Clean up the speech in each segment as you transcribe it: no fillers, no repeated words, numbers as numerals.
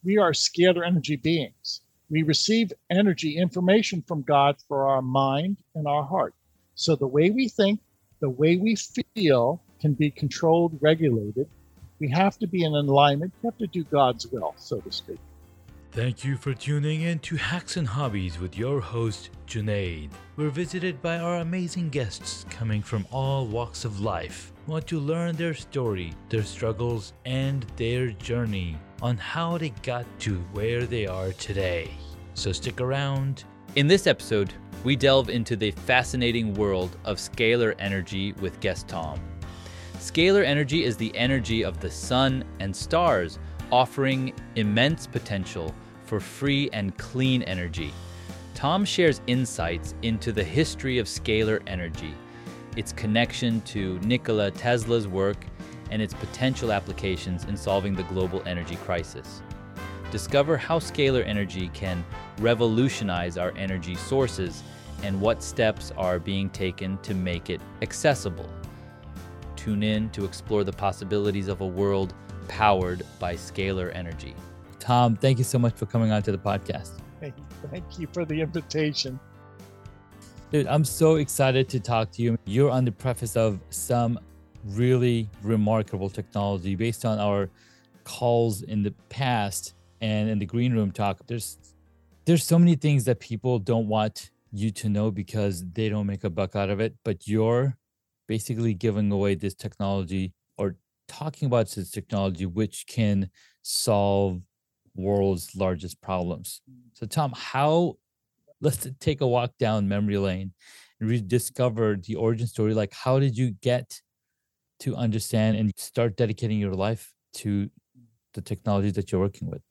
We are scalar energy beings. We receive energy information from God for our mind and our heart. So the way we think, the way we feel can be controlled, regulated. We have to be in alignment. We have to do God's will, so to speak. Thank you for tuning in to Hacks and Hobbies with your host, Junaid. We're visited by our amazing guests coming from all walks of life. We want to learn their story, their struggles, and their journey on how they got to where they are today. So stick around. In this episode, we delve into the fascinating world of scalar energy with guest Tom. Scalar energy is the energy of the sun and stars, offering immense potential for free and clean energy. Tom shares insights into the history of scalar energy, its connection to Nikola Tesla's work, and its potential applications in solving the global energy crisis. Discover how scalar energy can revolutionize our energy sources and what steps are being taken to make it accessible. Tune in to explore the possibilities of a world powered by scalar energy. Tom, thank you so much for coming on to the podcast. Thank you for the invitation. Dude, I'm so excited to talk to you. You're on the preface of some really remarkable technology based on our calls in the past and in the green room talk. There's so many things that people don't want you to know because they don't make a buck out of it, but you're basically giving away this technology or talking about this technology which can solve world's largest problems. So Tom, let's take a walk down memory lane and rediscover the origin story. Like, how did you get to understand and start dedicating your life to the technology that you're working with?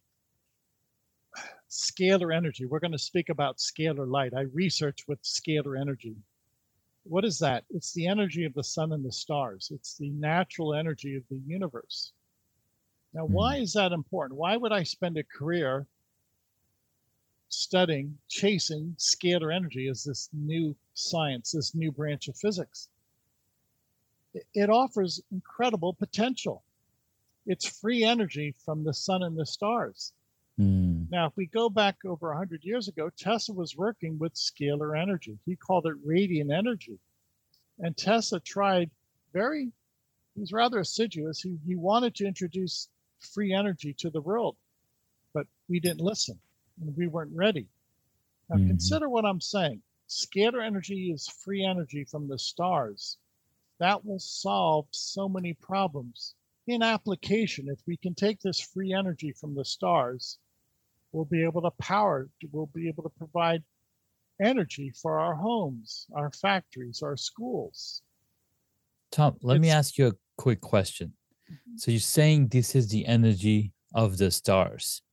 Scalar energy. We're going to speak about scalar light. I research with scalar energy. What is that? It's the energy of the sun and the stars. It's the natural energy of the universe. Now, why is that important? Why would I spend a career studying, chasing scalar energy as this new science, this new branch of physics? It offers incredible potential. It's free energy from the sun and the stars. Now, if we go back over 100 years ago, Tesla was working with scalar energy. He called it radiant energy. And Tesla tried he was rather assiduous. He wanted to introduce free energy to the world, but we didn't listen and we weren't ready. Now, consider what I'm saying. Scalar energy is free energy from the stars. That will solve so many problems. In application, if we can take this free energy from the stars, we'll be able to provide energy for our homes, our factories, our schools. Tom, let me ask you a quick question. So you're saying this is the energy of the stars.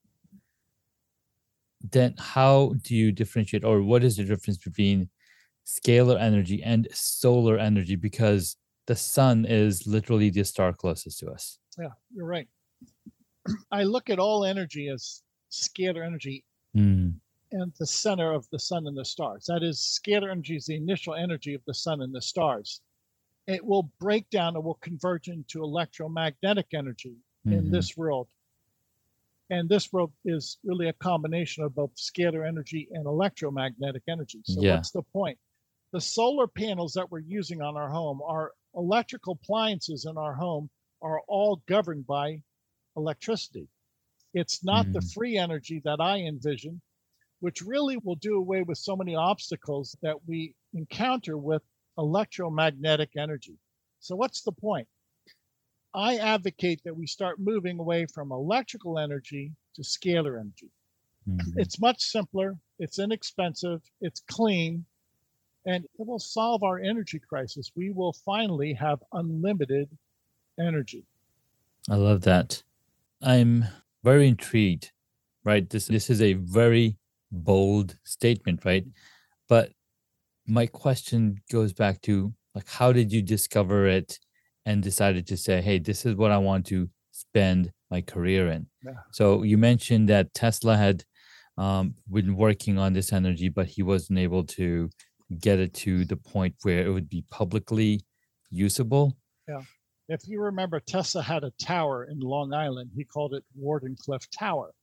Then how do you differentiate, or what is the difference between scalar energy and solar energy? Because the sun is literally the star closest to us. Yeah, you're right. I look at all energy as scalar energy and the center of the sun and the stars. That is, scalar energy is the initial energy of the sun and the stars. It will break down, it will converge into electromagnetic energy in this world. And this world is really a combination of both scalar energy and electromagnetic energy. So what's the point? The solar panels that we're using on our home, our electrical appliances in our home are all governed by electricity. It's not the free energy that I envision, which really will do away with so many obstacles that we encounter with electromagnetic energy. So what's the point? I advocate that we start moving away from electrical energy to scalar energy. It's much simpler, it's inexpensive, it's clean, and it will solve our energy crisis. We will finally have unlimited energy. I love that. I'm very intrigued, right? This is a very bold statement, right? But my question goes back to, like, how did you discover it and decided to say, hey, this is what I want to spend my career in? So you mentioned that Tesla had been working on this energy, but he wasn't able to get it to the point where it would be publicly usable. Yeah. If you remember, Tesla had a tower in Long Island. He called it Wardenclyffe Tower.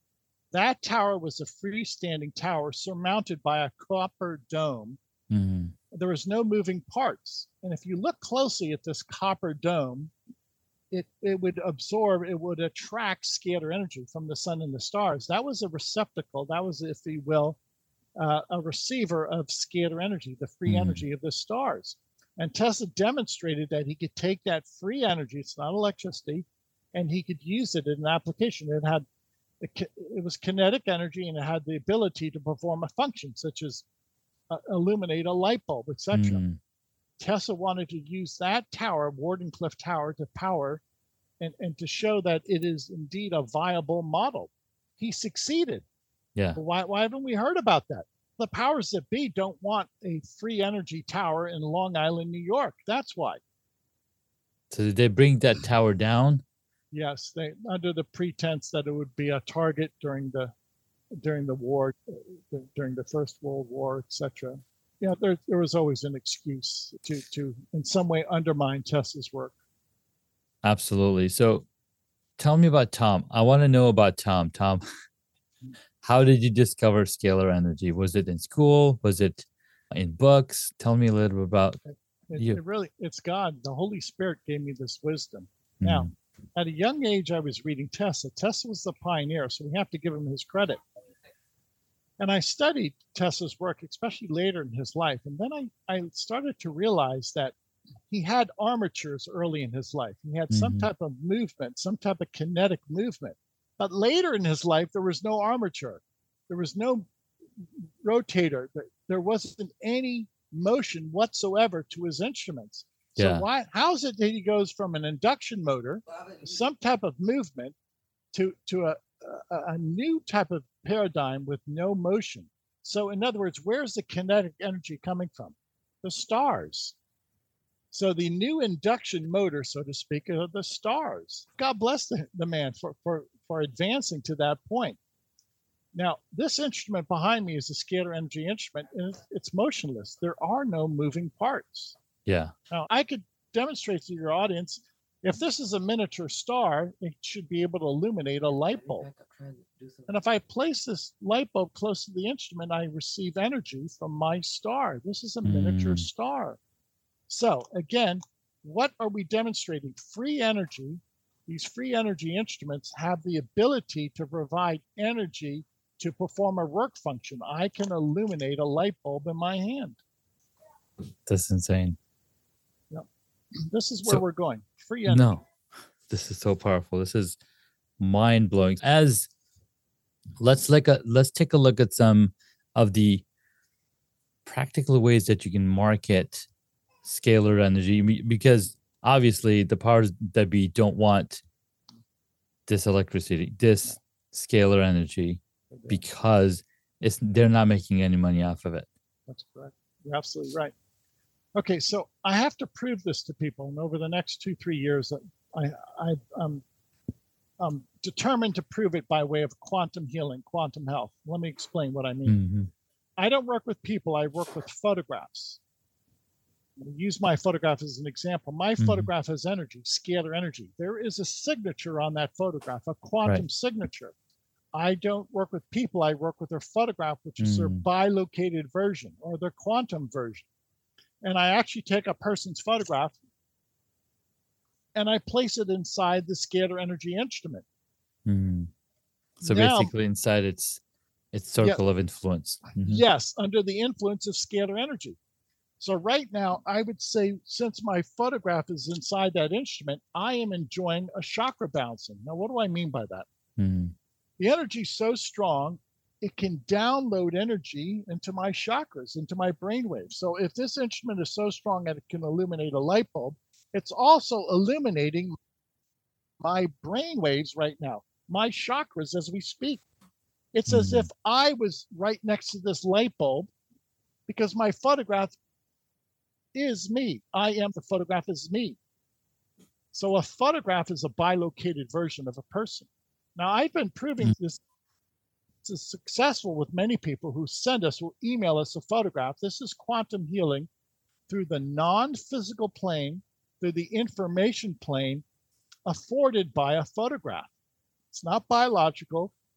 That tower was a freestanding tower surmounted by a copper dome. Mm-hmm. There was no moving parts. And if you look closely at this copper dome, it would absorb, it would attract scalar energy from the sun and the stars. That was a receptacle. That was, if you will, a receiver of scalar energy, the free energy of the stars. And Tesla demonstrated that he could take that free energy, it's not electricity, and he could use it in an application. It was kinetic energy, and it had the ability to perform a function such as illuminate a light bulb, etc. Tesla wanted to use that tower, Wardenclyffe Tower, to power and to show that it is indeed a viable model. He succeeded. Yeah. But why haven't we heard about that? The powers that be don't want a free energy tower in Long Island, New York. That's why. So did they bring that tower down? Yes, they, under the pretense that it would be a target during the war, during the First World War, etc. Yeah, there was always an excuse to in some way undermine Tesla's work. Absolutely. So tell me about Tom. I want to know about Tom. Tom, how did you discover scalar energy? Was it in school? Was it in books? Tell me a little bit about you. It's God. The Holy Spirit gave me this wisdom. Now, at a young age, I was reading Tesla. Tesla was the pioneer, so we have to give him his credit. And I studied Tesla's work, especially later in his life. And then I started to realize that he had armatures early in his life. He had some type of movement, some type of kinetic movement. But later in his life, there was no armature. There was no rotator. There wasn't any motion whatsoever to his instruments. So how is it that he goes from an induction motor, some type of movement, to a new type of paradigm with no motion? So in other words, where's the kinetic energy coming from? The stars. So the new induction motor, so to speak, are the stars. God bless the man for advancing to that point. Now, this instrument behind me is a scalar energy instrument, and it's motionless. There are no moving parts. Yeah. Now, I could demonstrate to your audience, if this is a miniature star, it should be able to illuminate a light bulb. And if I place this light bulb close to the instrument, I receive energy from my star. This is a miniature star. So again, what are we demonstrating? Free energy. These free energy instruments have the ability to provide energy to perform a work function. I can illuminate a light bulb in my hand. That's insane. Yep. This is where we're going. Free energy. No, this is so powerful. This is mind blowing. Let's take a look at some of the practical ways that you can market scalar energy, because obviously the powers that be don't want this electricity, this scalar energy, because they're not making any money off of it. That's correct. You're absolutely right. Okay, so I have to prove this to people, and over the next 2-3 years, I'm determined to prove it by way of quantum healing, quantum health. Let me explain what I mean. I don't work with people. I work with photographs. I'll use my photograph as an example. My photograph has energy, scalar energy. There is a signature on that photograph, a quantum signature. I don't work with people. I work with their photograph, which is their bilocated version or their quantum version. And I actually take a person's photograph and I place it inside the scalar energy instrument. So now, basically inside its circle of influence. Yes, under the influence of scalar energy. So right now, I would say, since my photograph is inside that instrument, I am enjoying a chakra bouncing. Now, what do I mean by that? The energy is so strong, it can download energy into my chakras, into my brainwaves. So if this instrument is so strong that it can illuminate a light bulb, it's also illuminating my brainwaves right now, my chakras as we speak. It's as if I was right next to this light bulb, because my photograph is me. I am the photograph is me. So a photograph is a bilocated version of a person. Now, I've been proving this is successful with many people who will email us a photograph. This is quantum healing through the non-physical plane, through the information plane afforded by a photograph. It's not biological.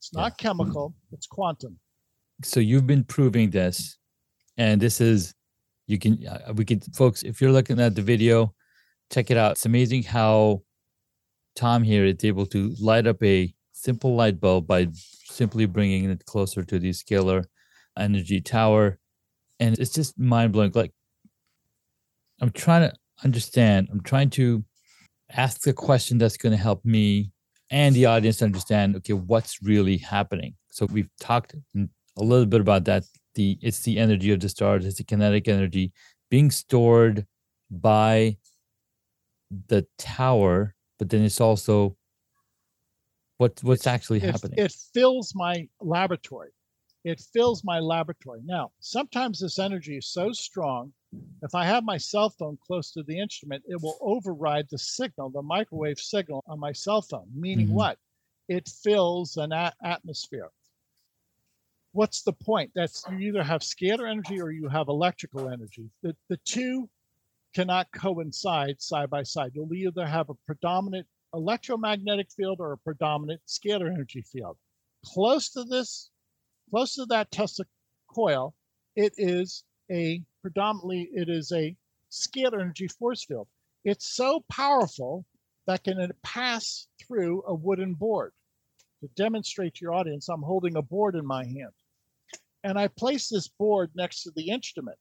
It's not chemical, it's quantum. So you've been proving this, and this is, folks, if you're looking at the video, check it out. It's amazing how Tom here is able to light up a simple light bulb by simply bringing it closer to the scalar energy tower. And it's just mind blowing. Like, I'm trying to understand, I'm trying to ask the question that's going to help me and the audience understand, okay, what's really happening. So we've talked a little bit about that. It's the energy of the stars, it's the kinetic energy being stored by the tower, but then it's also what's actually happening. It fills my laboratory. It fills my laboratory. Now, sometimes this energy is so strong, if I have my cell phone close to the instrument, it will override the signal, the microwave signal on my cell phone, meaning what? It fills an atmosphere. What's the point? That's you either have scalar energy or you have electrical energy. The two cannot coincide side by side. You'll either have a predominant electromagnetic field or a predominant scalar energy field. Close to that Tesla coil, it is a scalar energy force field. It's so powerful that can pass through a wooden board. To demonstrate to your audience, I'm holding a board in my hand. And I place this board next to the instrument.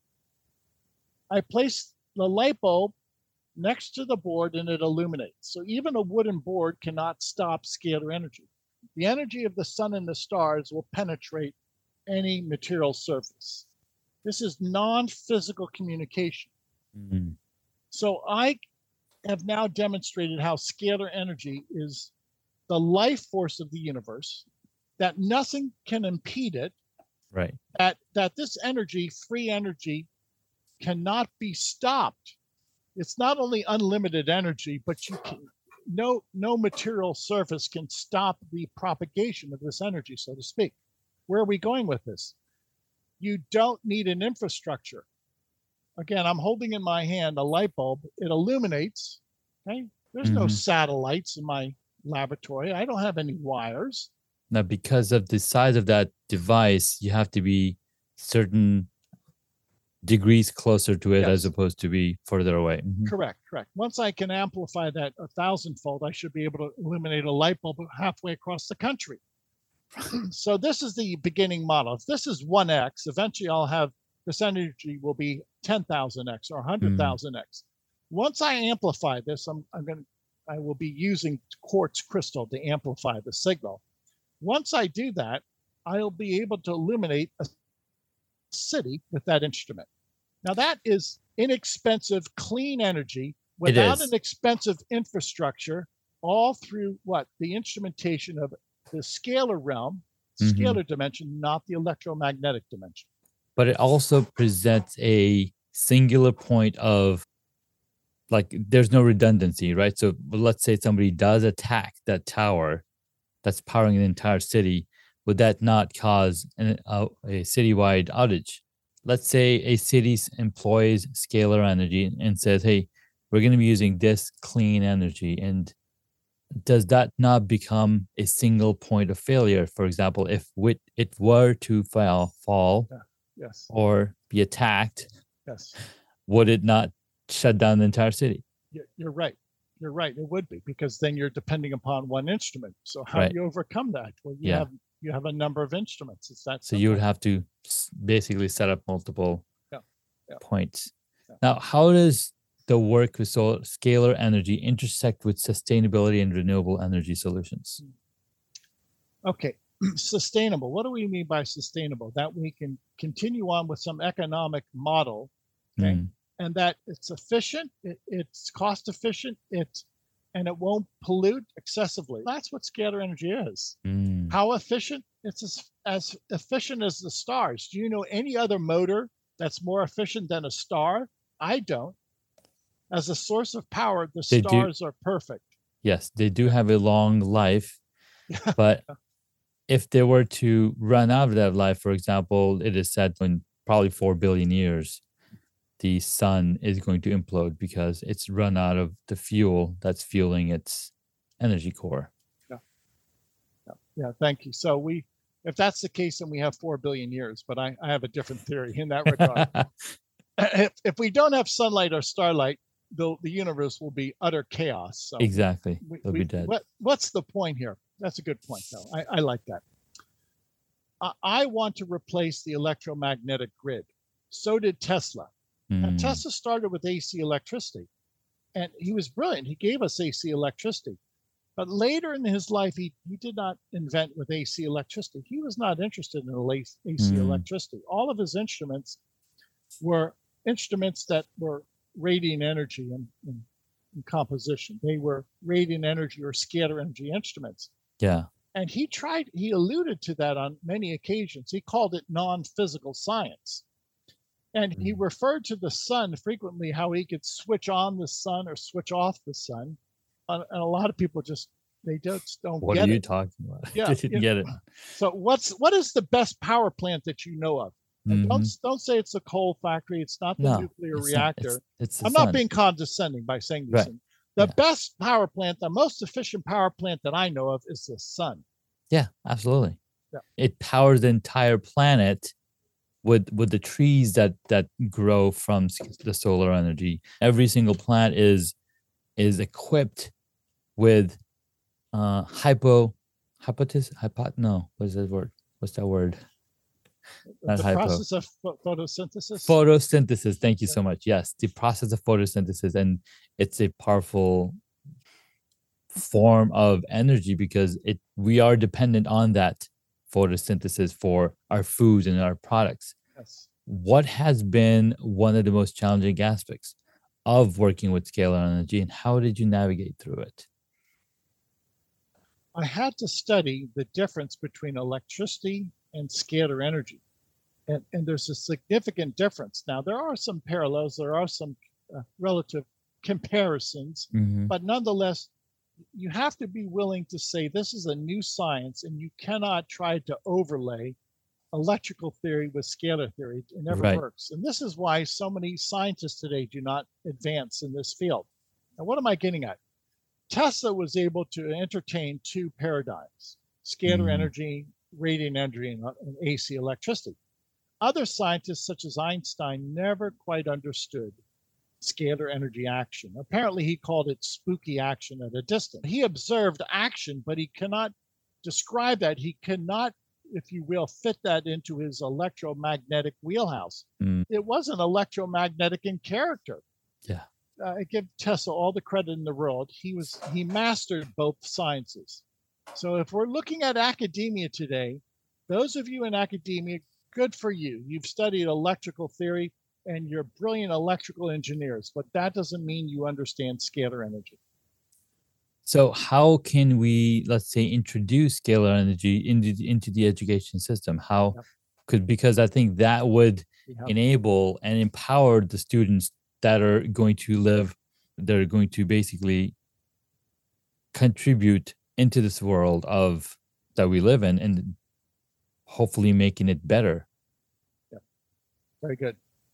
I place the light bulb next to the board and it illuminates. So even a wooden board cannot stop scalar energy. The energy of the sun and the stars will penetrate any material surface. This is non-physical communication. Mm-hmm. So I have now demonstrated how scalar energy is the life force of the universe, that nothing can impede it, right? That this energy, free energy, cannot be stopped. It's not only unlimited energy, but no material surface can stop the propagation of this energy, so to speak. Where are we going with this? You don't need an infrastructure. Again, I'm holding in my hand a light bulb. It illuminates. Okay, there's no satellites in my laboratory. I don't have any wires. Now, because of the size of that device, you have to be certain degrees closer to it as opposed to be further away. Correct. Once I can amplify that 1,000-fold, I should be able to illuminate a light bulb halfway across the country. So this is the beginning model. If this is 1x, eventually I'll have this energy will be 10,000x or 100,000x. Once I amplify this, I will be using quartz crystal to amplify the signal. Once I do that, I'll be able to illuminate a city with that instrument. Now that is inexpensive, clean energy without an expensive infrastructure, all through the instrumentation of the scalar realm, scalar dimension, not the electromagnetic dimension. But it also presents a singular point of, like, there's no redundancy, right? So let's say somebody does attack that tower that's powering an entire city. Would that not cause a citywide outage? Let's say a city employs scalar energy and says, hey, we're going to be using this clean energy. And does that not become a single point of failure? For example, if it were to fall or be attacked, would it not shut down the entire city? You're right. You're right. It would be, because then you're depending upon one instrument. So how do you overcome that? Well, you have a number of instruments. It's that. So you would have to basically set up multiple points. Now, how does the work with scalar energy intersect with sustainability and renewable energy solutions? Okay, sustainable. What do we mean by sustainable? That we can continue on with some economic model, and that it's efficient, it's cost efficient, and it won't pollute excessively. That's what scalar energy is. How efficient? It's as efficient as the stars. Do you know any other motor that's more efficient than a star? I don't. As a source of power, the stars are perfect. Yes, they do have a long life, but if they were to run out of that life, for example, it is said in probably 4 billion years, the sun is going to implode because it's run out of the fuel that's fueling its energy core. Yeah, thank you. So if that's the case, then we have 4 billion years, but I have a different theory in that regard. If we don't have sunlight or starlight, the universe will be utter chaos. So exactly. It'll be dead. What's the point here? That's a good point, though. I like that. I want to replace the electromagnetic grid. So did Tesla. Now, Tesla started with AC electricity, and he was brilliant. He gave us AC electricity. But later in his life, he did not invent with AC electricity. He was not interested in AC electricity. All of his instruments were instruments that were radiant energy in composition. They were radiant energy or scalar energy instruments. Yeah. And he alluded to that on many occasions. He called it non-physical science. And he referred to the sun frequently, how he could switch on the sun or switch off the sun. And a lot of people they just don't what get it. What are you talking about? Yeah, They didn't get it. So what is the best power plant that you know of? Don't say it's a coal factory. It's not the nuclear reactor. It's I'm not being condescending by saying these things. The best power plant, the most efficient power plant that I know of is the sun. Yeah, absolutely. Yeah. It powers the entire planet with the trees that grow from the solar energy. Every single plant is equipped with What's that word? The process of photosynthesis. Photosynthesis. Thank you so much. Yes, the process of photosynthesis, and it's a powerful form of energy because we are dependent on that photosynthesis for our foods and our products. Yes. What has been one of the most challenging aspects of working with scalar energy, and how did you navigate through it? I had to study the difference between electricity and scalar energy. And there's a significant difference. Now, there are some parallels, there are some relative comparisons, but nonetheless, you have to be willing to say this is a new science and you cannot try to overlay electrical theory with scalar theory. It never works. And this is why so many scientists today do not advance in this field. Now, what am I getting at? Tesla was able to entertain two paradigms, scalar energy, radiant energy, and AC electricity. Other scientists, such as Einstein, never quite understood scalar energy action. Apparently, he called it spooky action at a distance. He observed action, but he cannot describe that. He cannot, if you will, fit that into his electromagnetic wheelhouse. It wasn't electromagnetic in character. Yeah. I give Tesla all the credit in the world. He mastered both sciences. So if we're looking at academia today, those of you in academia, good for you. You've studied electrical theory and you're brilliant electrical engineers, but that doesn't mean you understand scalar energy. So how can we, let's say, introduce scalar energy into the education system? Because I think that would enable and empower the students that are going to basically contribute into this world that we live in, and hopefully making it better. Yeah. Very good.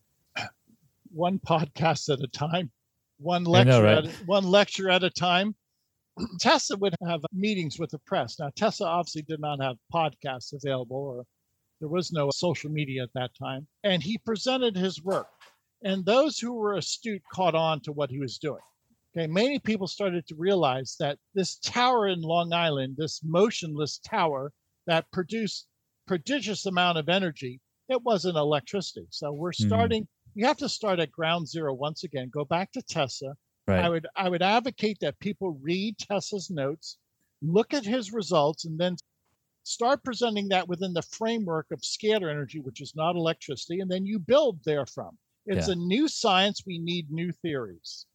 One podcast at a time, one lecture at a time. Tesla would have meetings with the press. Now, Tesla obviously did not have podcasts available, or there was no social media at that time. And he presented his work. And those who were astute caught on to what he was doing. Okay, many people started to realize that this tower in Long Island, this motionless tower that produced prodigious amount of energy, it wasn't electricity. So we're starting, you have to start at ground zero once again, go back to Tesla. Right. I would advocate that people read Tesla's notes, look at his results, and then start presenting that within the framework of scalar energy, which is not electricity, and then you build therefrom. It's a new science. We need new theories.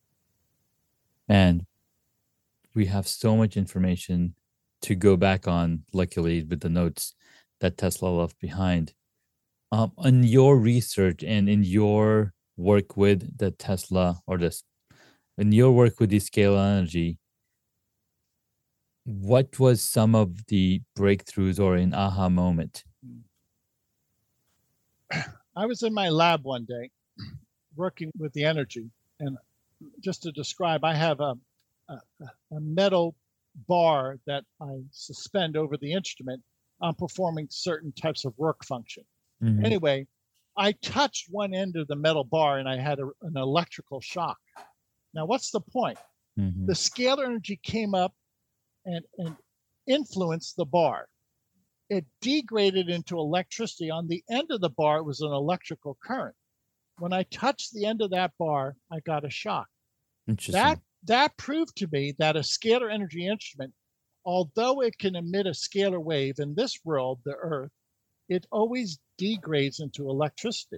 And we have so much information to go back on, luckily, with the notes that Tesla left behind. On your research and in your work with the Tesla in your work with the scalar energy, what was some of the breakthroughs or an aha moment? I was in my lab one day working with the energy, and just to describe, I have a metal bar that I suspend over the instrument, I'm performing certain types of work function. Mhm. Anyway, I touched one end of the metal bar and I had an electrical shock. Now, what's the point? Mhm. The scalar energy came up and influenced the bar. It degraded into electricity. On the end of the bar, it was an electrical current. When I touched the end of that bar, I got a shock. Interesting. That proved to me that a scalar energy instrument, although it can emit a scalar wave in this world, the Earth, it always degrades into electricity.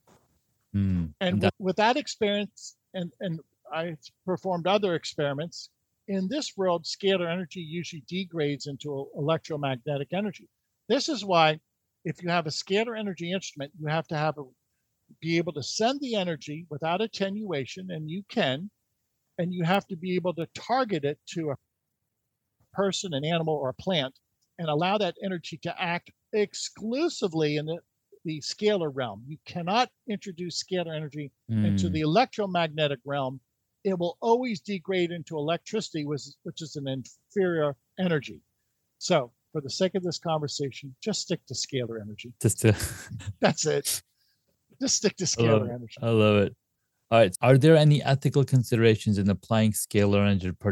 Mm. And with that experience, and I performed other experiments, in this world, scalar energy usually degrades into electromagnetic energy. This is why if you have a scalar energy instrument, you have to be able to send the energy without attenuation, and you can, and you have to be able to target it to a person, an animal, or a plant, and allow that energy to act exclusively in the scalar realm. You cannot introduce scalar energy into the electromagnetic realm. It will always degrade into electricity, which is an inferior energy. So for the sake of this conversation, just stick to scalar energy. That's it. Just stick to scalar energy. I love it. All right. Are there any ethical considerations in applying scalar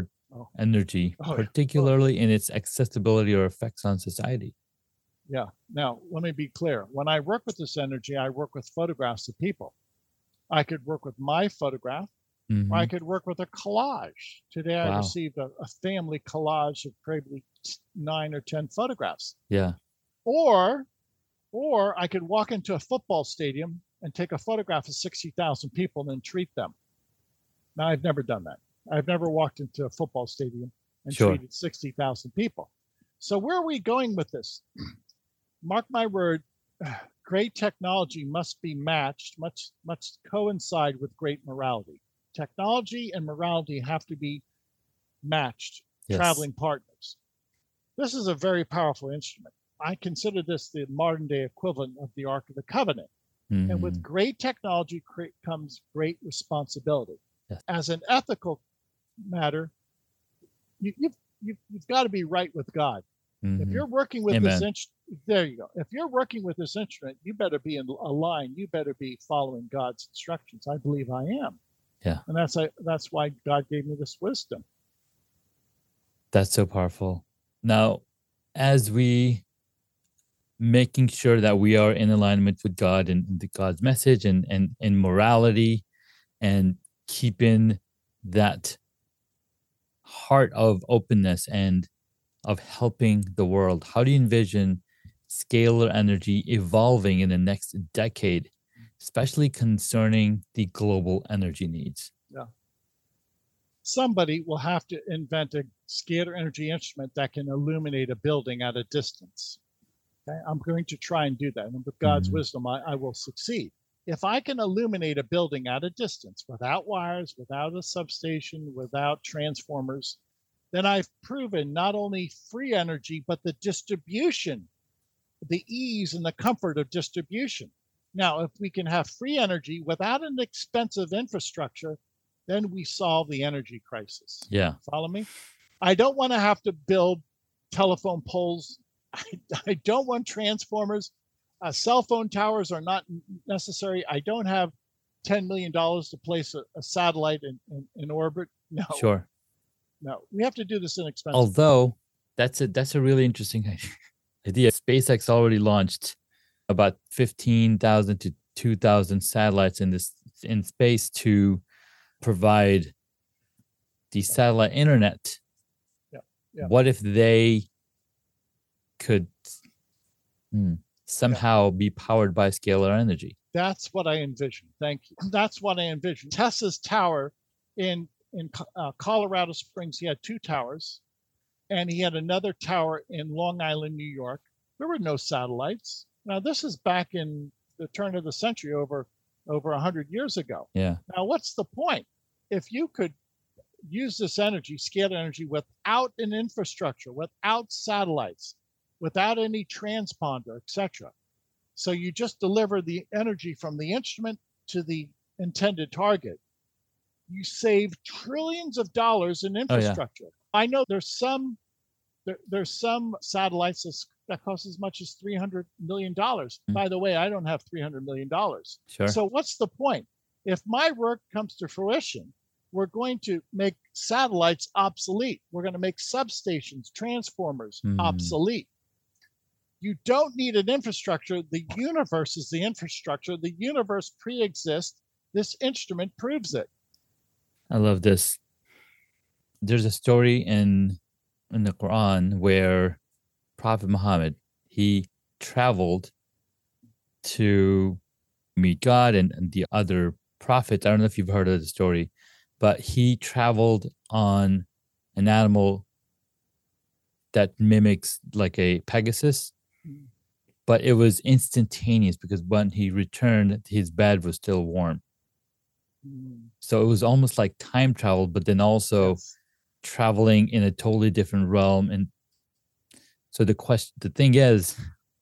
energy, particularly in its accessibility or effects on society? Yeah. Now, let me be clear. When I work with this energy, I work with photographs of people. I could work with my photograph. Mhm. Or I could work with a collage. Today, I received a family collage of probably 9 or 10 photographs. Yeah. Or I could walk into a football stadium and take a photograph of 60,000 people and then treat them. Now, I've never done that. I've never walked into a football stadium and treated 60,000 people. So where are we going with this? Mark my word, great technology must be matched, must coincide with great morality. Technology and morality have to be matched, traveling partners. This is a very powerful instrument. I consider this the modern day equivalent of the Ark of the Covenant. Mm-hmm. And with great technology comes great responsibility. Yes. As an ethical matter, you've got to be right with God. Mm-hmm. If you're working with this instrument, there you go. If you're working with this instrument, you better be in a line. You better be following God's instructions. I believe I am. Yeah. And that's why God gave me this wisdom. That's so powerful. Now, as we making sure that we are in alignment with God and God's message and morality and keeping that heart of openness and of helping the world, how do you envision scalar energy evolving in the next decade, especially concerning the global energy needs? Yeah. Somebody will have to invent a scalar energy instrument that can illuminate a building at a distance. Okay? I'm going to try and do that. And with God's wisdom, I will succeed. If I can illuminate a building at a distance without wires, without a substation, without transformers, then I've proven not only free energy, but the distribution, the ease and the comfort of distribution. Now, if we can have free energy without an expensive infrastructure, then we solve the energy crisis. Yeah. Follow me? I don't want to have to build telephone poles. I don't want transformers. Cell phone towers are not necessary. I don't have $10 million to place a satellite in orbit. No. Sure. No, we have to do this inexpensively. Although that's a really interesting idea. SpaceX already launched about 15,000 to 2,000 satellites in space to provide the satellite internet. Yeah. What if they could somehow be powered by scalar energy? That's what I envision. Thank you. That's what I envision. Tesla's tower in Colorado Springs, he had 2 towers, and he had another tower in Long Island, New York. There were no satellites. Now, this is back in the turn of the century, over 100 years ago. Yeah. Now, what's the point? If you could use this energy, scalar energy, without an infrastructure, without satellites, without any transponder, etc. So you just deliver the energy from the instrument to the intended target. You save trillions of dollars in infrastructure. I know there's some satellites that cost as much as $300 million. By the way, I don't have $300 million. Sure. So what's the point? If my work comes to fruition, we're going to make satellites obsolete. We're going to make substations, transformers obsolete. You don't need an infrastructure. The universe is the infrastructure. The universe pre-exists. This instrument proves it. I love this. There's a story in the Quran where Prophet Muhammad, he traveled to meet God and the other prophets. I don't know if you've heard of the story, but he traveled on an animal that mimics like a Pegasus, but it was instantaneous because when he returned, his bed was still warm. So it was almost like time travel, but then also traveling in a totally different realm. And so the thing is,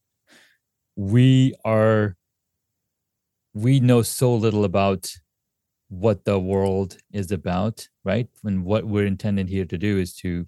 we know so little about what the world is about, right? And what we're intended here to do is to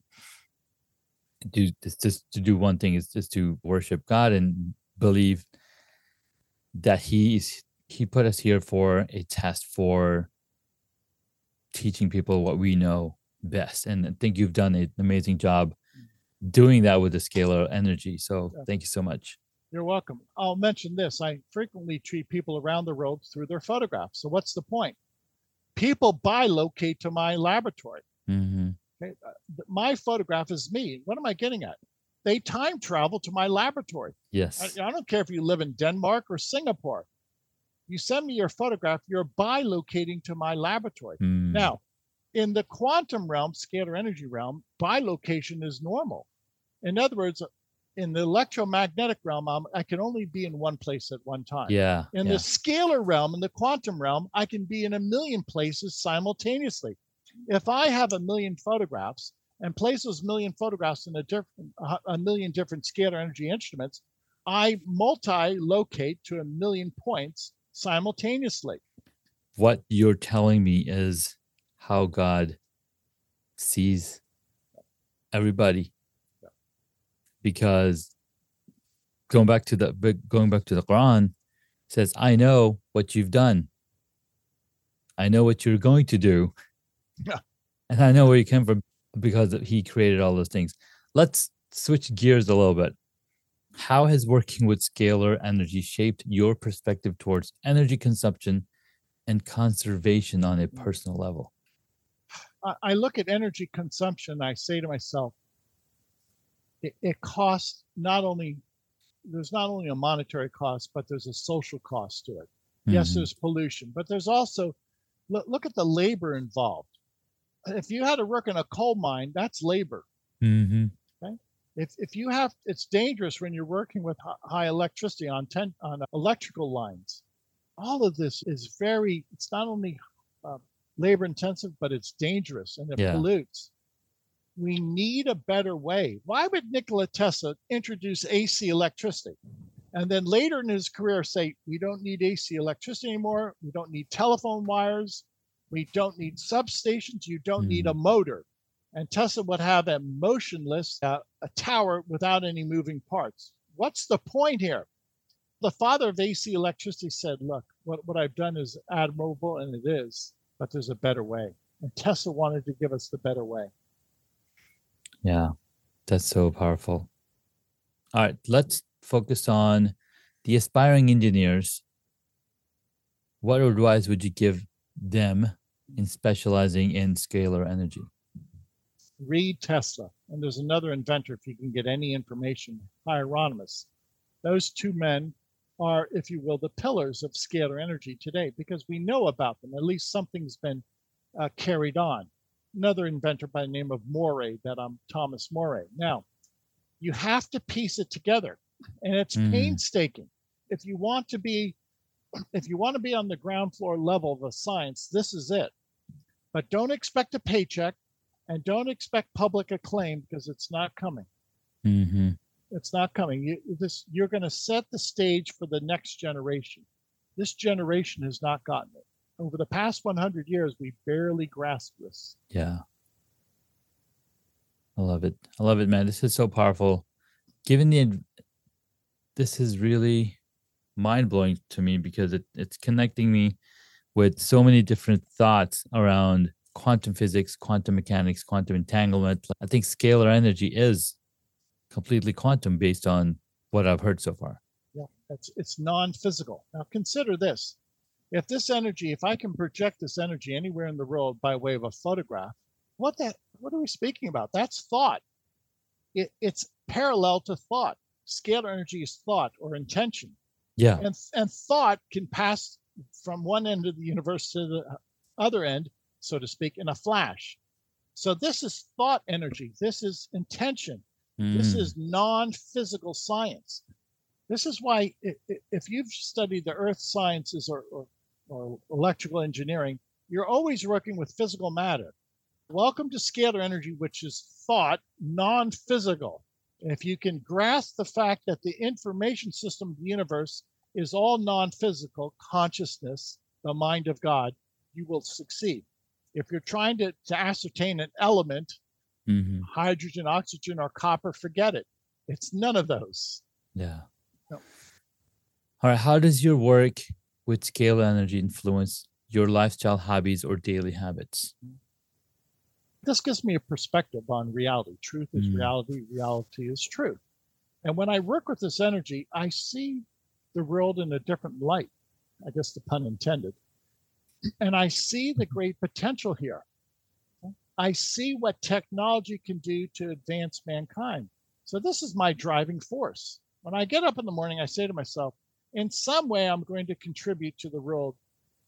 do one thing, is just to worship God and believe that he put us here for a test, for teaching people what we know best. And I think you've done an amazing job doing that with the scalar energy. So thank you so much. You're welcome. I'll mention this. I frequently treat people around the world through their photographs. So what's the point? People bilocate to my laboratory. Okay? My photograph is me. What am I getting at? They time travel to my laboratory. Yes. I don't care if you live in Denmark or Singapore. You send me your photograph, you're bilocating to my laboratory. Now, in the quantum realm, scalar energy realm, bilocation is normal. In other words, in the electromagnetic realm, I can only be in one place at one time. In the scalar realm, in the quantum realm, I can be in a million places simultaneously. If I have a million photographs and place those million photographs in a million different scalar energy instruments, I multi-locate to a million points simultaneously. What you're telling me is how God sees everybody. Because going back to the Quran, says, I know what you've done. I know what you're going to do. And I know where you came from, because he created all those things. Let's switch gears a little bit. How has working with scalar energy shaped your perspective towards energy consumption and conservation on a personal level? I look at energy consumption, I say to myself, it costs there's not only a monetary cost, but there's a social cost to it. Yes, there's pollution, but there's also, look at the labor involved. If you had to work in a coal mine, that's labor. Okay? If you have, it's dangerous when you're working with high electricity on electrical lines. All of this is it's not only labor intensive, but it's dangerous and it pollutes. We need a better way. Why would Nikola Tesla introduce AC electricity and then later in his career say, we don't need AC electricity anymore. We don't need telephone wires. We don't need substations. You don't need a motor. And Tesla would have a motionless, a tower without any moving parts. What's the point here? The father of AC electricity said, look, what I've done is admirable, and it is, but there's a better way. And Tesla wanted to give us the better way. Yeah, that's so powerful. All right, let's focus on the aspiring engineers. What advice would you give them in specializing in scalar energy? Read Tesla. And there's another inventor, if you can get any information, Hieronymus. Those two men are, if you will, the pillars of scalar energy today, because we know about them. At least something's been carried on. Another inventor by the name of Moray, Thomas Moray. Now, you have to piece it together, and it's painstaking. If you want to be on the ground floor level of a science, this is it. But don't expect a paycheck, and don't expect public acclaim, because it's not coming. It's not coming. You're going to set the stage for the next generation. This generation has not gotten it. Over the past 100 years, we barely grasped this. Yeah. I love it. I love it, man. This is so powerful. This is really mind-blowing to me because it's connecting me with so many different thoughts around quantum physics, quantum mechanics, quantum entanglement. I think scalar energy is completely quantum based on what I've heard so far. Yeah, it's non-physical. Now consider this. If I can project this energy anywhere in the world by way of a photograph, what are we speaking about? That's thought. It's parallel to thought. Scalar energy is thought or intention. Yeah. And thought can pass from one end of the universe to the other end, so to speak, in a flash. So this is thought energy. This is intention. This is non-physical science. This is why if you've studied the earth sciences or electrical engineering, you're always working with physical matter. Welcome to scalar energy, which is thought, non-physical. If you can grasp the fact that the information system of the universe is all non-physical consciousness, the mind of God, you will succeed. If you're trying to ascertain an element, hydrogen, oxygen, or copper, forget it. It's none of those. Yeah. No. All right. How does your work with scalar energy influence your lifestyle, hobbies, or daily habits? This gives me a perspective on reality. Truth is reality. Reality is truth. And when I work with this energy, I see the world in a different light. I guess the pun intended. And I see the great potential here. I see what technology can do to advance mankind. So this is my driving force. When I get up in the morning, I say to myself, in some way, I'm going to contribute to the world.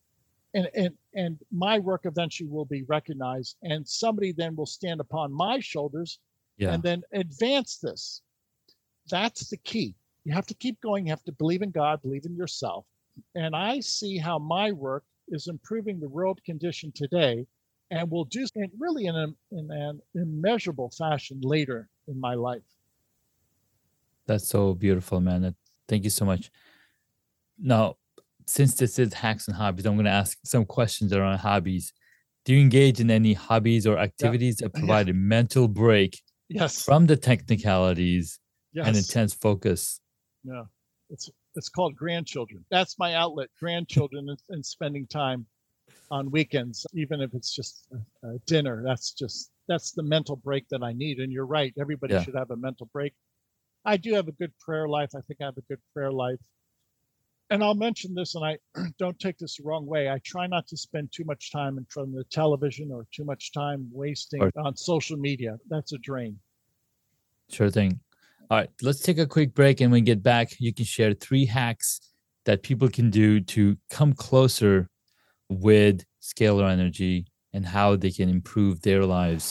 And my work eventually will be recognized, and somebody then will stand upon my shoulders and then advance this. That's the key. You have to keep going. You have to believe in God, believe in yourself. And I see how my work is improving the world condition today and will do it really in an immeasurable fashion later in my life. That's so beautiful, man. Thank you so much. Now, since this is Hacks and Hobbies, I'm going to ask some questions around hobbies. Do you engage in any hobbies or activities that provide a mental break from the technicalities and intense focus? Yeah, it's called grandchildren. That's my outlet, grandchildren, and spending time on weekends, even if it's just a dinner. That's the mental break that I need. And you're right, everybody should have a mental break. I do have a good prayer life. I think I have a good prayer life. And I'll mention this, and I don't take this the wrong way. I try not to spend too much time in front of the television or too much time wasting on social media. That's a drain. Sure thing. All right, let's take a quick break. And when we get back, you can share 3 hacks that people can do to come closer with scalar energy and how they can improve their lives.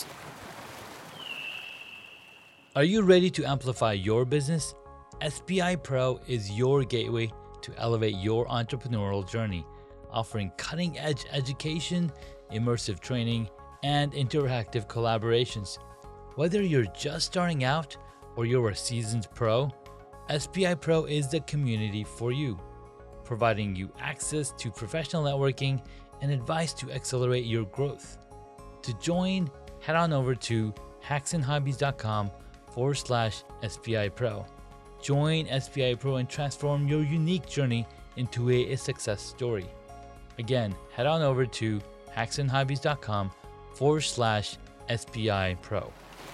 Are you ready to amplify your business? SBI Pro is your gateway to elevate your entrepreneurial journey, offering cutting-edge education, immersive training, and interactive collaborations. Whether you're just starting out or you're a seasoned pro, SBI Pro is the community for you, providing you access to professional networking and advice to accelerate your growth. To join, head on over to hacksandhobbies.com/SBI Pro. Join SBI Pro and transform your unique journey into a success story. Again, head on over to hacksandhobbies.com/SBI Pro.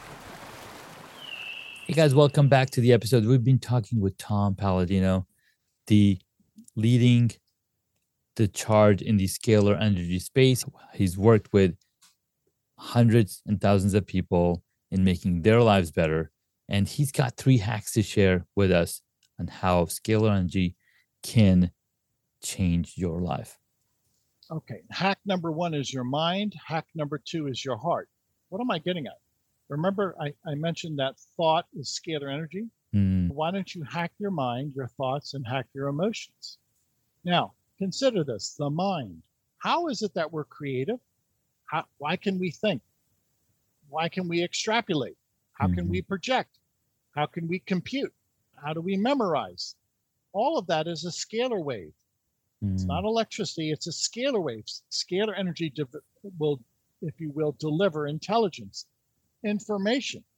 Hey guys, welcome back to the episode. We've been talking with Tom Palladino, leading the charge in the scalar energy space. He's worked with hundreds and thousands of people in making their lives better. And he's got 3 hacks to share with us on how scalar energy can change your life. Okay. Hack number 1 is your mind. Hack number 2 is your heart. What am I getting at? Remember, I mentioned that thought is scalar energy. Why don't you hack your mind, your thoughts, and hack your emotions? Now, consider this, the mind. How is it that we're creative? Why can we think? Why can we extrapolate? How can we project? How can we compute? How do we memorize? All of that is a scalar wave. It's not electricity, it's a scalar wave. Scalar energy will, if you will, deliver intelligence, information.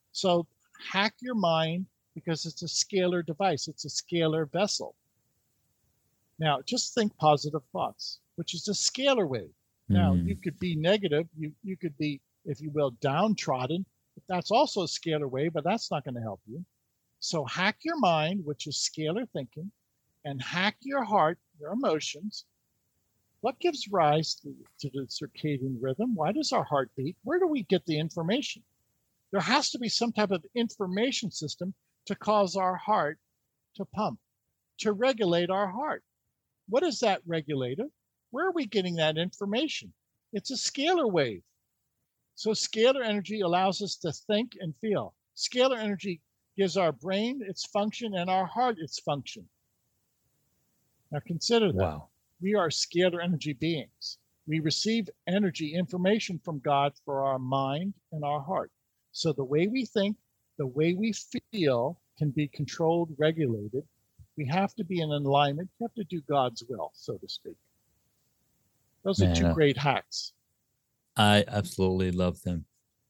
So hack your mind because it's a scalar device. It's a scalar vessel. Now, just think positive thoughts, which is a scalar wave. Now, you could be negative. You could be, if you will, downtrodden. That's also a scalar wave, but that's not going to help you. So hack your mind, which is scalar thinking, and hack your heart, your emotions. What gives rise to the circadian rhythm? Why does our heart beat? Where do we get the information? There has to be some type of information system to cause our heart to pump, to regulate our heart. What is that regulator? Where are we getting that information? It's a scalar wave. So scalar energy allows us to think and feel. Scalar energy gives our brain its function and our heart its function. Now consider that. Wow. We are scalar energy beings. We receive energy information from God for our mind and our heart. So the way we think, the way we feel can be controlled, regulated. We have to be in alignment. You have to do God's will, so to speak. Those are two great hacks. I absolutely love them.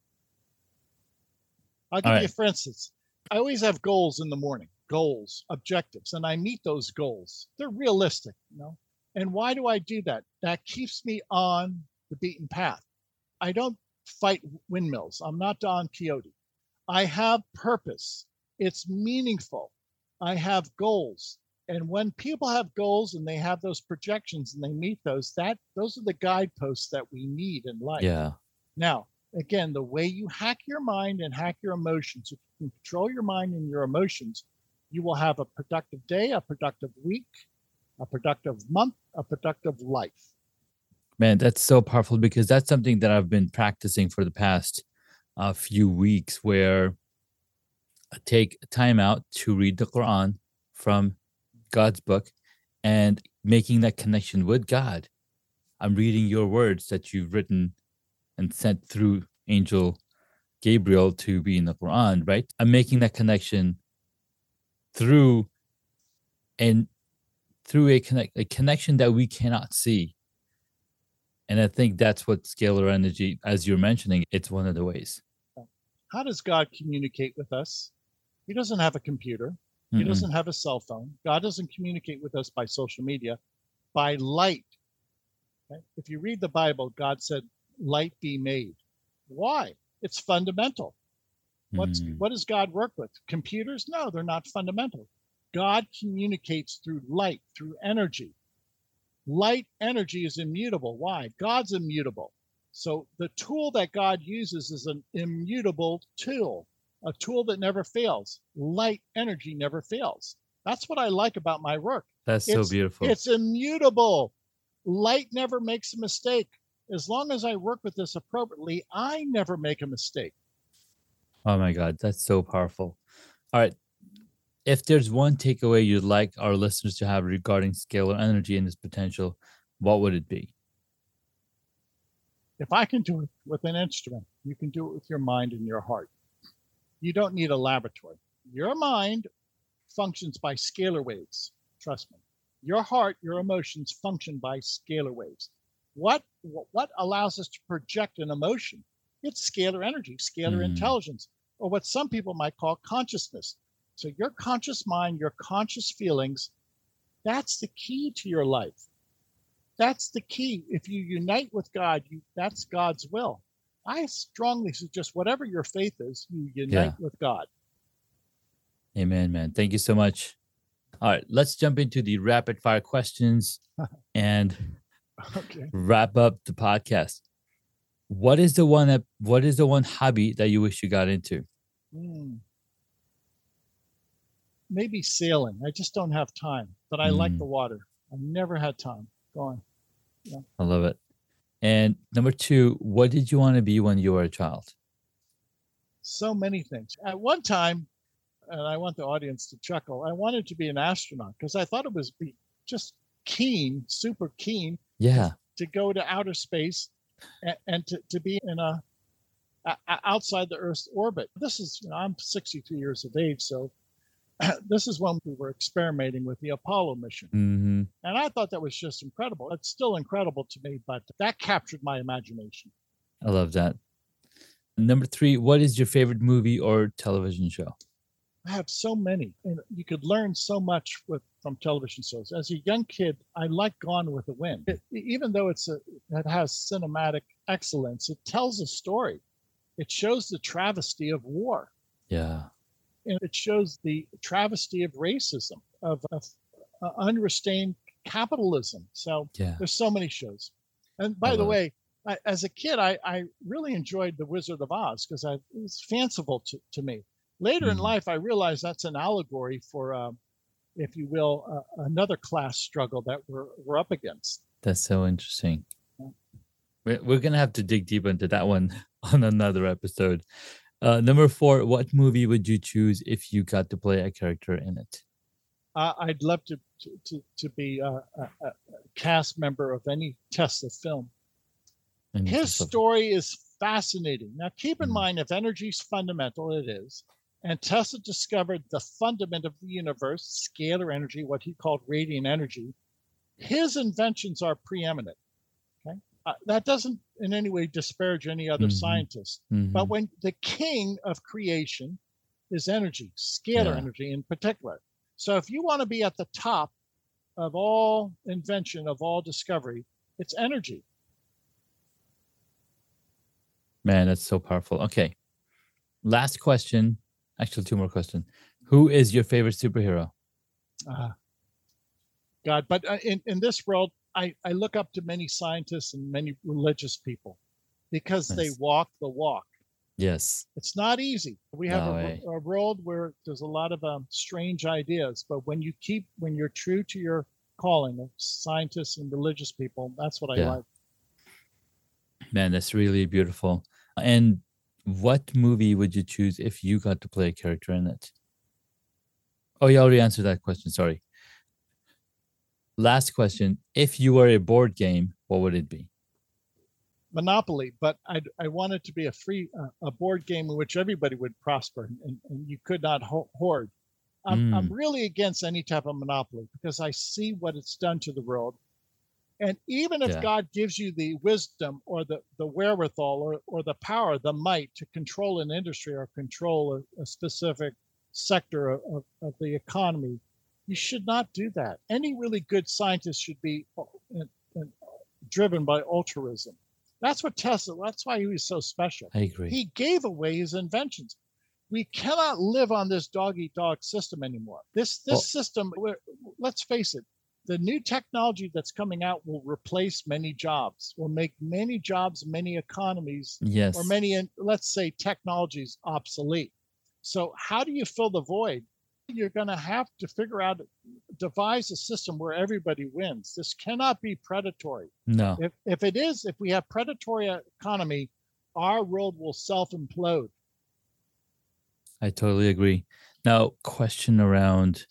I'll give you, for instance, I always have goals in the morning, goals, objectives, and I meet those goals. They're realistic, you know. And why do I do that? That keeps me on the beaten path. I don't fight windmills. I'm not Don Quixote. I have purpose. It's meaningful. I have goals. And when people have goals and they have those projections and they meet those, those are the guideposts that we need in life. Yeah. Now, again, the way you hack your mind and hack your emotions, if you can control your mind and your emotions, you will have a productive day, a productive week, a productive month, a productive life. Man, that's so powerful because that's something that I've been practicing for the past few weeks, where I take time out to read the Quran from God's book and making that connection with God. I'm reading your words that you've written and sent through Angel Gabriel to be in the Quran, right? I'm making that connection through a connection that we cannot see. And I think that's what scalar energy, as you're mentioning, it's one of the ways. How does God communicate with us? He doesn't have a computer. He doesn't have a cell phone. God doesn't communicate with us by social media, by light. Okay? If you read the Bible, God said, light be made. Why? It's fundamental. What does God work with? Computers? No, they're not fundamental. God communicates through light, through energy. Light energy is immutable. Why? God's immutable. So the tool that God uses is an immutable tool, a tool that never fails. Light energy never fails. That's what I like about my work. That's so beautiful. It's immutable. Light never makes a mistake. As long as I work with this appropriately, I never make a mistake. Oh my God, that's so powerful. All right. If there's one takeaway you'd like our listeners to have regarding scalar energy and its potential, what would it be? If I can do it with an instrument, you can do it with your mind and your heart. You don't need a laboratory. Your mind functions by scalar waves. Trust me. Your heart, your emotions function by scalar waves. What allows us to project an emotion? It's scalar energy, scalar intelligence, or what some people might call consciousness. So your conscious mind, your conscious feelings, that's the key to your life. That's the key. If you unite with God, that's God's will. I strongly suggest whatever your faith is, you unite with God. Amen, man. Thank you so much. All right, let's jump into the rapid fire questions and wrap up the podcast. What is the one hobby that you wish you got into? Maybe sailing. I just don't have time, but I like the water. I've never had time. Go on. Yeah. I love it. And number 2, what did you want to be when you were a child? So many things. At one time, and I want the audience to chuckle, I wanted to be an astronaut because I thought it was just keen, super keen to go to outer space and to be in outside the Earth's orbit. This is, I'm 63 years of age, so this is when we were experimenting with the Apollo mission. And I thought that was just incredible. It's still incredible to me, but that captured my imagination. I love that. Number 3, what is your favorite movie or television show? I have so many, and you could learn so much from television shows. As a young kid, I liked Gone with the Wind. Even though it has cinematic excellence, it tells a story. It shows the travesty of war. Yeah. And it shows the travesty of racism, of unrestrained capitalism. So there's so many shows. And by the way, as a kid, I really enjoyed The Wizard of Oz because it was fanciful to me. Later in life, I realized that's an allegory for, if you will, another class struggle that we're up against. That's so interesting. We're going to have to dig deeper into that one on another episode. Number 4, what movie would you choose if you got to play a character in it? I'd love to be a cast member of any Tesla film. His story is fascinating. Now, keep in mind, if energy is fundamental, it is. And Tesla discovered the fundament of the universe, scalar energy, what he called radiant energy. His inventions are preeminent. Okay, that doesn't in any way disparage any other scientist. But when the king of creation is energy, scalar energy in particular. So if you want to be at the top of all invention, of all discovery, it's energy. Man, that's so powerful. Okay, last question. Actually, 2 more questions. Who is your favorite superhero? God, but in this world, I look up to many scientists and many religious people because they walk the walk. Yes. It's not easy. We have a world where there's a lot of strange ideas, but when you're true to your calling of scientists and religious people, that's what I like. Man, that's really beautiful. And what movie would you choose if you got to play a character in it? Oh, you already answered that question. Sorry. Last question. If you were a board game, what would it be? Monopoly, but I want it to be a board game in which everybody would prosper and you could not hoard. I'm really against any type of monopoly because I see what it's done to the world. And even if God gives you the wisdom or the wherewithal or the power, the might to control an industry or control a specific sector of the economy, you should not do that. Any really good scientist should be driven by altruism. That's what Tesla, that's why he was so special. I agree. He gave away his inventions. We cannot live on this dog-eat-dog system anymore. This system, let's face it, the new technology that's coming out will replace many jobs, will make many jobs, many economies, or many, let's say, technologies obsolete. So how do you fill the void? You're going to have to devise a system where everybody wins. This cannot be predatory. No. If we have predatory economy, our world will self-implode. I totally agree. Now, question around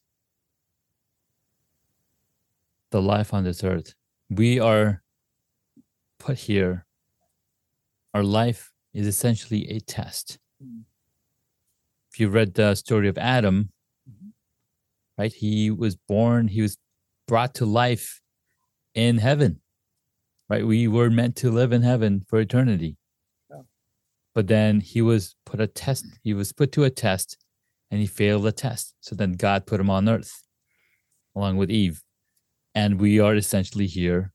the life on this earth. We are put here. Our life is essentially a test. If you read the story of Adam, right? He was born, he was brought to life in heaven, right? We were meant to live in heaven for eternity. Yeah. But then he was put to a test and he failed the test. So then God put him on earth along with Eve. And we are essentially here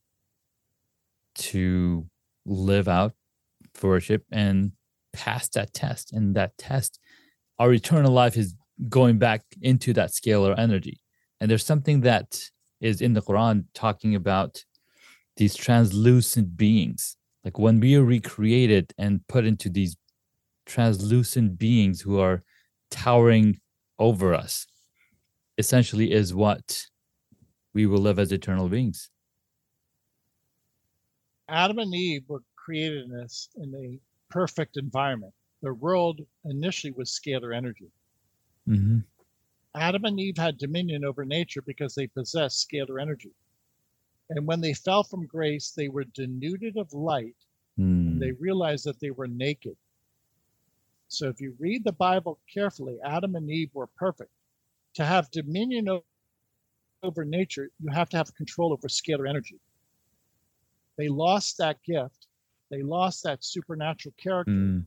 to live out, worship, and pass that test. And that test, our eternal life is going back into that scalar energy. And there's something that is in the Quran talking about these translucent beings. Like when we are recreated and put into these translucent beings who are towering over us, essentially is what we will live as eternal beings. Adam and Eve were created in a perfect environment. The world initially was scalar energy. Mm-hmm. Adam and Eve had dominion over nature because they possessed scalar energy. And when they fell from grace, they were denuded of light. And they realized that they were naked. So if you read the Bible carefully, Adam and Eve were perfect. To have dominion over nature, you have to have control over scalar energy. They lost that gift. They lost that supernatural character.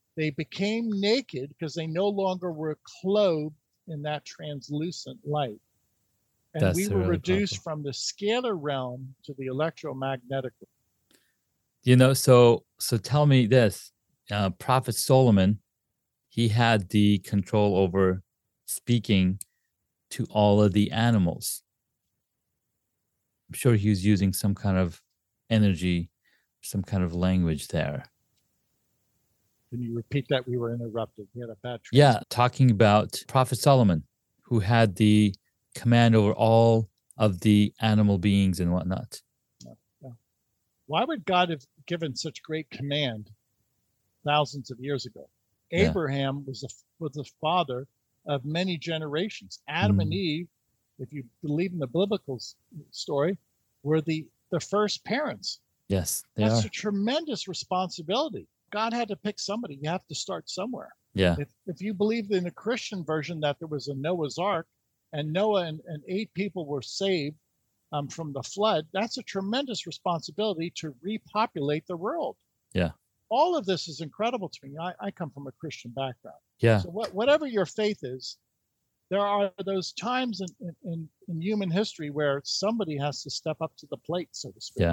They became naked because they no longer were clothed in that translucent light. And That's we were really reduced powerful. from the scalar realm to the electromagnetic realm. You know, so tell me this. Prophet Solomon, he had the control over speaking to all of the animals. I'm sure he was using some kind of energy, some kind of language there. Can you repeat that? We were interrupted. We had a bad transmission. Yeah, talking about Prophet Solomon, who had the command over all of the animal beings and whatnot. Why would God have given such great command thousands of years ago? Yeah. Abraham was the father of many generations. Adam and Eve, if you believe in the biblical story, were the first parents. Yes, That's a tremendous responsibility. God had to pick somebody. You have to start somewhere. Yeah. If you believe in the Christian version that there was a Noah's Ark and Noah and 8 people were saved from the flood, that's a tremendous responsibility to repopulate the world. Yeah. All of this is incredible to me. I come from a Christian background. Yeah. So whatever your faith is, there are those times in human history where somebody has to step up to the plate, so to speak. Yeah.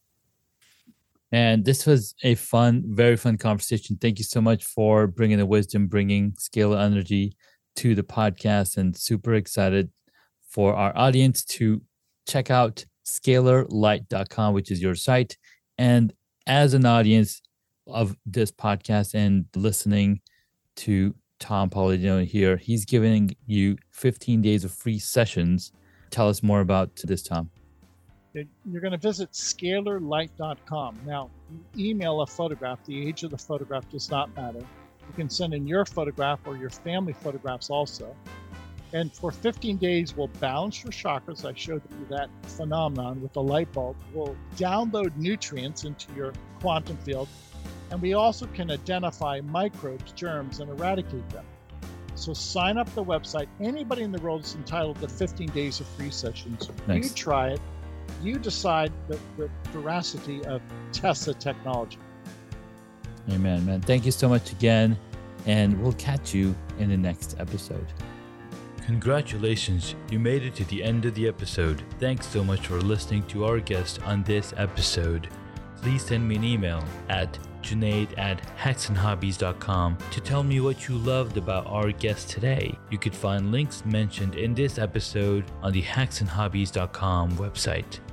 And this was a very fun conversation. Thank you so much for bringing the wisdom, bringing Scalar Energy to the podcast, and super excited for our audience to check out scalarlight.com, which is your site. And as an audience of this podcast and listening to Tom Palladino here, he's giving you 15 days of free sessions. Tell us more about this, Tom. You're going to visit scalarlight.com. Now, you email a photograph. The age of the photograph does not matter. You can send in your photograph or your family photographs also. And for 15 days, we'll balance your chakras. I showed you that phenomenon with the light bulb. We'll download nutrients into your quantum field. And we also can identify microbes, germs, and eradicate them. So sign up the website. Anybody in the world is entitled to 15 days of free sessions. Nice. You try it. You decide the veracity of Tesla technology. Amen, man. Thank you so much again. And we'll catch you in the next episode. Congratulations, you made it to the end of the episode. Thanks so much for listening to our guest on this episode. Please send me an email at junaid@hacksandhobbies.com to tell me what you loved about our guest today. You could find links mentioned in this episode on the hacksandhobbies.com website.